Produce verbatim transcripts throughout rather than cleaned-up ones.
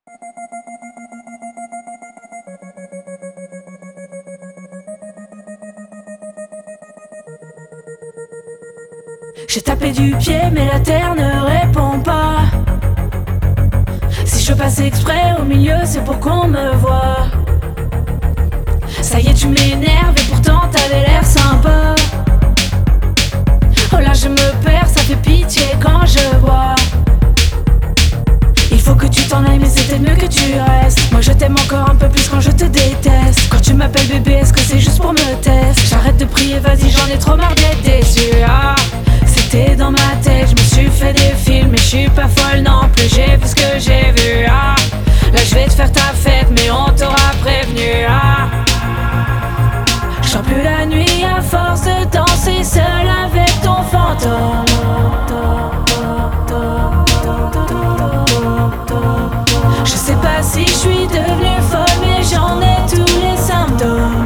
J'ai tapé du pied mais la terre ne répond pas. Si je passe exprès au milieu c'est pour qu'on me voie. Ça y est tu m'énerves et pourtant t'avais l'air sympa. Oh là je me perds, ça fait pitié quand je bois. Il faut que tu t'en ailles mais c'était mieux que tu restes. Moi je t'aime encore un peu plus quand je te déteste. Quand tu m'appelles bébé est-ce que c'est juste pour me tester? J'arrête de prier vas-y j'en ai trop marre d'être déçu. Ah, c'était dans ma tête, je me suis fait des films. Mais je suis pas folle non plus, j'ai vu ce que j'ai vu. Ah, là je vais te faire ta fête mais on t'aura prévenu. Ah, je sors plus la nuit à force de danser seul avec ton fantôme. Je sais pas si je suis devenue folle mais j'en ai tous les symptômes.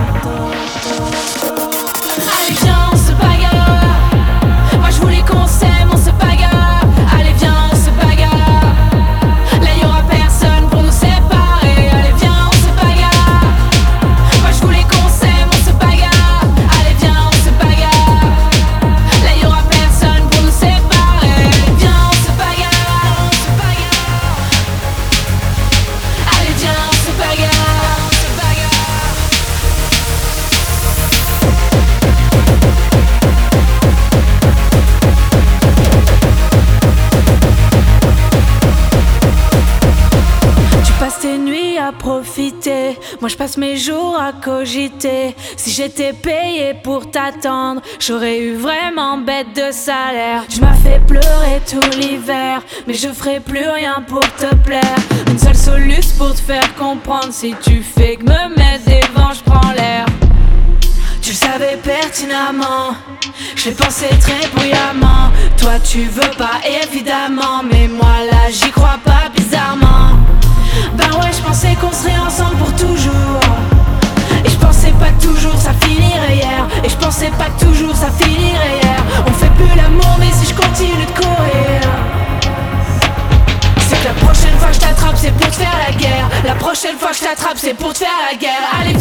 Allez viens on se bagarre. Moi je voulais qu'on s'aime, on se bagarre. Allez viens on se bagarre. Là y'aura personne pour nous séparer. Allez viens on se bagarre. Moi je voulais qu'on s'aime, on se bagarre. Allez viens on se bagarre. Là y'aura personne pour nous séparer. Allez viens on se bagarre, on se bagarre. Allez viens on se bagarre, on se bagarre. Tu passes tes nuits à profiter, moi je passe mes jours à cogiter. Si j'étais payé pour t'attendre, j'aurais eu vraiment bête de salaire. Tu m'as fait pleurer tout l'hiver, mais je ferai plus rien pour te plaire. Une seule soluce pour te faire comprendre, si tu fais que me mettre des vents, je prends l'air. Tu le savais pertinemment, je l'ai pensé très bruyamment. Toi tu veux pas évidemment, mais moi là j'y crois pas bizarrement. Ben ouais je pensais qu'on serait ensemble pour toujours. Et je pensais pas que toujours ça finirait hier. Et je pensais pas que toujours ça finirait hier. On fait plus l'amour mais si je continue de courir, c'est que la prochaine fois que je t'attrape c'est pour te faire la guerre. La prochaine fois que je t'attrape c'est pour te faire la guerre. Allez